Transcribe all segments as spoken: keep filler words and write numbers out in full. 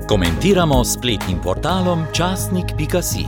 Komentiramo s spletnim portalom časnik pika si.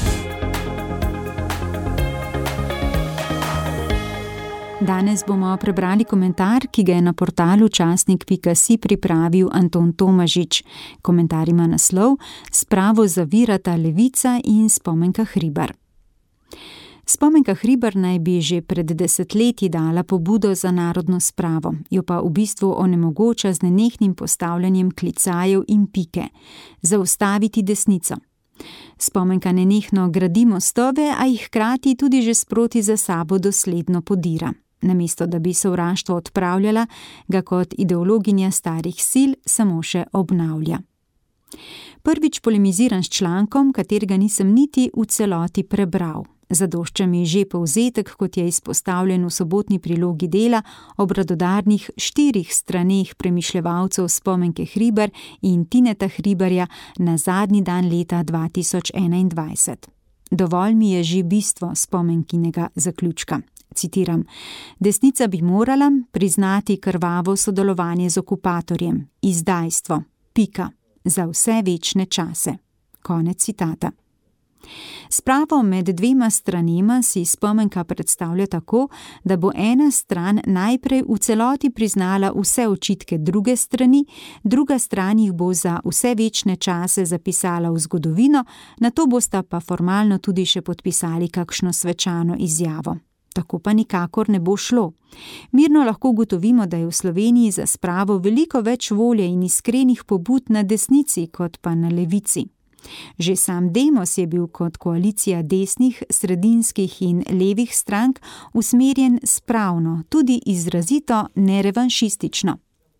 Danes bomo prebrali komentar, ki ga je na portalu časnik pika si pripravil Anton Tomažič. Komentar ima naslov Spravo zavirata Levica in Spomenka Hribar. Spomenka Hribar naj bi že pred desetletji dala pobudo za narodno spravo, jo pa v bistvu onemogoča z nenehnim postavljanjem klicajev in pike. Zaustaviti desnico. Spomenka nenehno gradi mostove, a jih hkrati tudi že sproti za sabo dosledno podira. Namesto da bi sovraštvo odpravljala, ga kot ideologinja starih sil samo še obnavlja. Prvič polemiziram s člankom, katerega nisem niti v celoti prebral. Zadošča mi že povzetek, kot je izpostavljen v sobotni prilogi Dela ob radodarnih štirih straneh premišljevalcev Spomenke Hribar in Tineta Hribarja na zadnji dan leta dva tisoč enaindvajset. Dovolj mi je že bistvo Spomenkinega zaključka. Citiram: desnica bi morala priznati krvavo sodelovanje z okupatorjem, izdajstvo, pika, za vse večne čase. Konec citata. Spravo med dvema stranema si Spomenka predstavlja tako, da bo ena stran najprej v celoti priznala vse očitke druge strani, druga stran jih bo za vse večne čase zapisala v zgodovino, nato bosta pa formalno tudi še podpisali kakšno svečano izjavo. Tako pa nikakor ne bo šlo. Mirno lahko ugotovimo, da je v Sloveniji za spravo veliko več volje in iskrenih pobud na desnici kot pa na levici. Že sam Demos je bil kot koalicija desnih, sredinskih in levih strank usmerjen spravno, tudi izrazito nerevanšistično.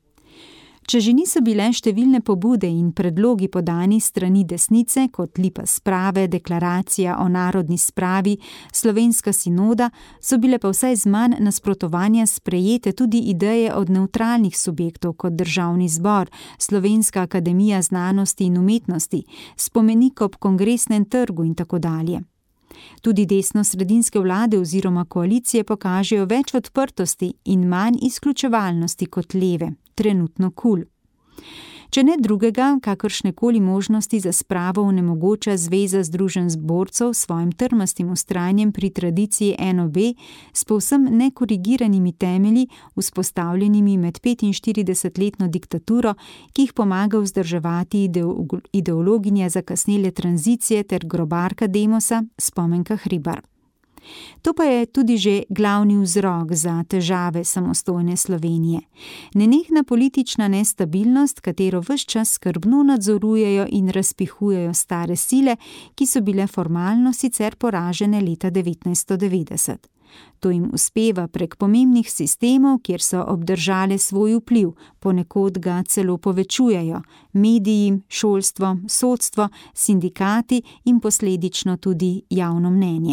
Če že niso bile številne pobude in predlogi podani strani desnice, kot Lipa sprave, deklaracija o narodni spravi, slovenska sinoda, so bile pa vsaj z manj nasprotovanja sprejete tudi ideje od nevtralnih subjektov kot Državni zbor, Slovenska akademija znanosti in umetnosti, spomenik ob Kongresnem trgu in tako dalje. Tudi desno-sredinske vlade oziroma koalicije pokažejo več odprtosti in manj izključevalnosti kot leve, trenutno kul. Če ne drugega, kakršnekoli možnosti za spravo onemogoča Zveza združenj borcev s svojim trmastim vztrajanjem pri tradiciji en o be s povsem nekorigiranimi temelji, vzpostavljenimi med petinštiridesetletno diktaturo, ki jih pomaga vzdrževati ideologinja zakasnele tranzicije ter grobarka Demosa Spomenka Hribar. To pa je tudi že glavni vzrok za težave samostojne Slovenije. Nenehna politična nestabilnost, katero ves čas skrbno nadzorujejo in razpihujejo stare sile, ki so bile formalno sicer poražene leta devetnajststo devetdeset. To jim uspeva prek pomembnih sistemov, kjer so obdržale svoj vpliv, ponekod ga celo povečujejo, mediji, šolstvo, sodstvo, sindikati in posledično tudi javno mnenje.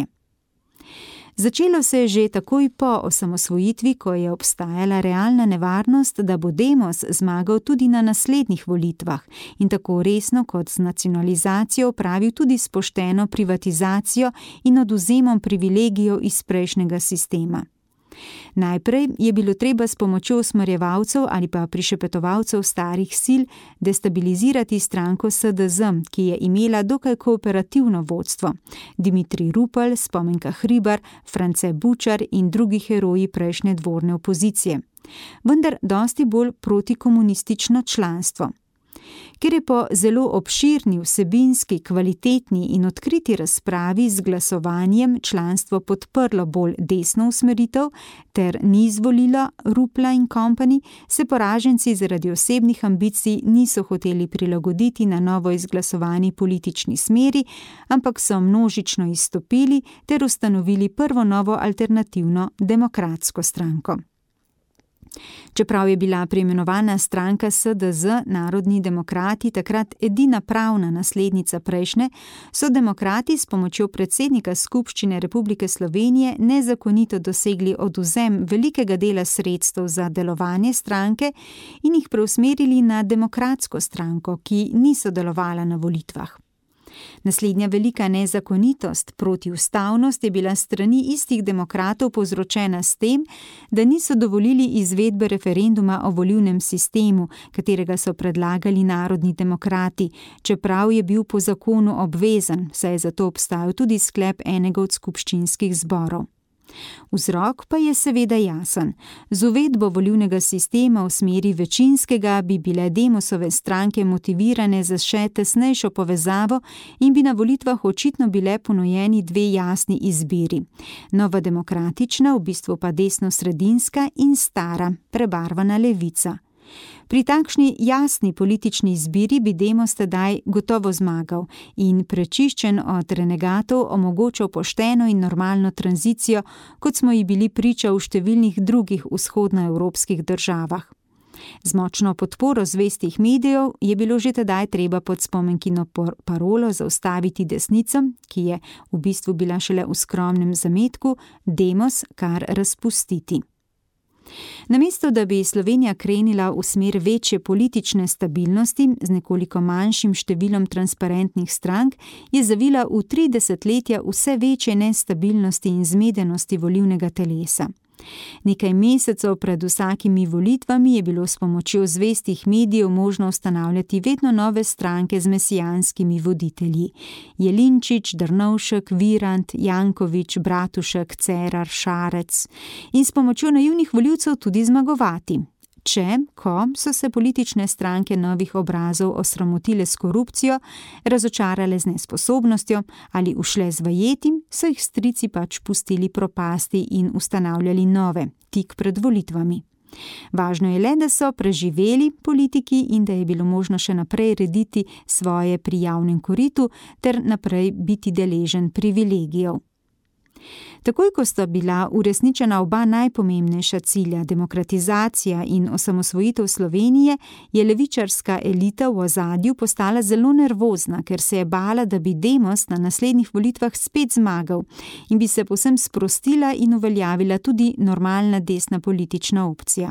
Začelo se je že takoj po osamosvojitvi, ko je obstajala realna nevarnost, da bo Demos zmagal tudi na naslednjih volitvah in tako resno kot z nacionalizacijo opravil tudi s pošteno privatizacijo in odvzemom privilegijev iz prejšnjega sistema. Najprej je bilo treba s pomočjo usmerjevalcev ali pa prišepetovalcev starih sil destabilizirati stranko es de zem, ki je imela dokaj kooperativno vodstvo. Dimitrij Rupel, Spomenka Hribar, France Bučar in drugi heroji prejšnje dvorne opozicije. Vendar dosti bolj protikomunistično članstvo. Ker je po zelo obširni, vsebinski, kvalitetni in odkriti razpravi z glasovanjem članstvo podprlo bolj desno usmeritev ter ni izvolilo Rupla in company, se poraženci zaradi osebnih ambicij niso hoteli prilagoditi na novo izglasovani politični smeri, ampak so množično izstopili ter ustanovili prvo novo alternativno demokratsko stranko. Čeprav je bila preimenovana stranka es de zet, Narodni demokrati, takrat edina pravna naslednica prejšnje, so demokrati s pomočjo predsednika Skupščine Republike Slovenije nezakonito dosegli odvzem velikega dela sredstev za delovanje stranke in jih preusmerili na demokratsko stranko, ki ni sodelovala na volitvah. Naslednja velika nezakonitost, protiustavnost, je bila strani istih demokratov povzročena s tem, da niso dovolili izvedbe referenduma o volilnem sistemu, katerega so predlagali Narodni demokrati, čeprav je bil po zakonu obvezen, saj je zato obstajal tudi sklep enega od skupščinskih zborov. Vzrok pa je seveda jasen. Z uvedbo volilnega sistema v smeri večinskega bi bile Demosove stranke motivirane za še tesnejšo povezavo in bi na volitvah očitno bile ponujeni dve jasni izbiri. Nova demokratična, v bistvu pa desno-sredinska, in stara, prebarvana levica. Pri takšni jasni politični izbiri bi Demos tedaj gotovo zmagal in prečiščen od renegatov omogočal pošteno in normalno tranzicijo, kot smo ji bili priča v številnih drugih vzhodnoevropskih državah. Z močno podporo zvestih medijev je bilo že tedaj treba pod spomenkino parolo zaustaviti desnico, ki je v bistvu bila šele v skromnem zametku, Demos kar razpustiti. Namesto, da bi Slovenija krenila v smer večje politične stabilnosti z nekoliko manjšim številom transparentnih strank, je zavila v tri desetletja vse večje nestabilnosti in zmedenosti volilnega telesa. Nekaj mesecev pred vsakimi volitvami je bilo s pomočjo zvestih medijev možno ustanavljati vedno nove stranke z mesijanskimi voditelji. Jelinčič, Drnovšek, Virant, Janković, Bratušek, Cerar, Šarec in s pomočjo naivnih volivcev tudi zmagovati. Če, ko so se politične stranke novih obrazov osramotile s korupcijo, razočarale z nesposobnostjo ali ušle z vajetim, so jih strici pač pustili propasti in ustanavljali nove, tik pred volitvami. Važno je le, da so preživeli politiki in da je bilo možno še naprej rediti svoje pri javnem koritu ter naprej biti deležen privilegijev. Takoj, ko sta bila uresničena oba najpomembnejša cilja, demokratizacija in osamosvojitev Slovenije, je levičarska elita v ozadju postala zelo nervozna, ker se je bala, da bi Demos na naslednjih volitvah spet zmagal in bi se povsem sprostila in uveljavila tudi normalna desna politična opcija.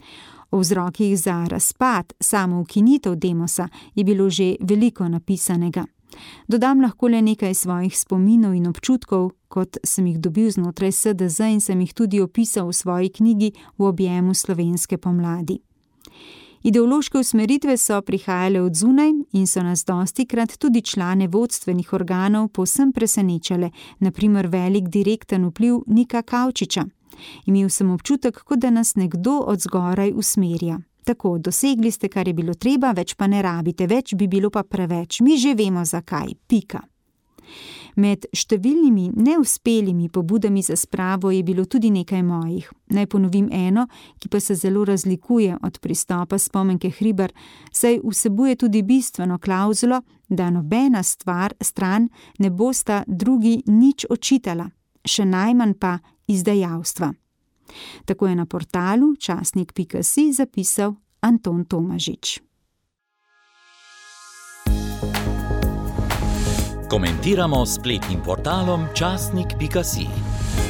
O vzrokih za razpad, samo ukinitev Demosa, je bilo že veliko napisanega. Dodam lahko le nekaj svojih spominov in občutkov, kot sem jih dobil znotraj S D Z in sem jih tudi opisal v svoji knjigi V objemu slovenske pomladi. Ideološke usmeritve so prihajale od zunaj in so nas dostikrat tudi člane vodstvenih organov povsem presenečale, na primer velik direkten vpliv Nika Kavčiča. Imel sem občutek, kot da nas nekdo od zgoraj usmerja. Tako, dosegli ste, kar je bilo treba, več pa ne rabite, več bi bilo pa preveč, mi že vemo zakaj, pika. Med številnimi neuspelimi pobudami za spravo je bilo tudi nekaj mojih. Naj ponovim eno, ki pa se zelo razlikuje od pristopa Spomenke Hribar, saj vsebuje tudi bistveno klavzulo, da nobena stvar stran ne bosta drugi nič očitala, še najmanj pa izdajalstva. Tako je na portalu časnik pika si zapisal Anton Tomažič. Komentiramo s spletnim portalom časnik pika si.